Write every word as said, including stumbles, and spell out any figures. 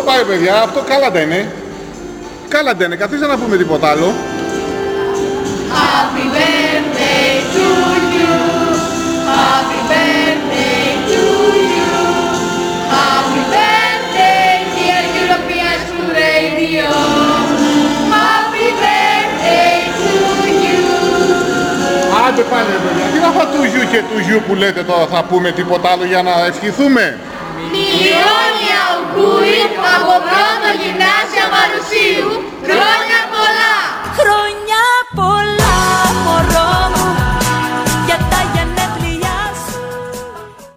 πάει, παιδιά, αυτό καλά δεν είναι. Καλά δεν είναι, καθίστε να πούμε τίποτα άλλο. Happy birthday to you. Happy birthday to you. Happy birthday dear European School Radio. Happy birthday to you. Άντε πάλι, παιδιά, τι να φάω του γιου και του γιου που λέτε τώρα, θα πούμε τίποτα άλλο για να ευχηθούμε. Milioni auguri.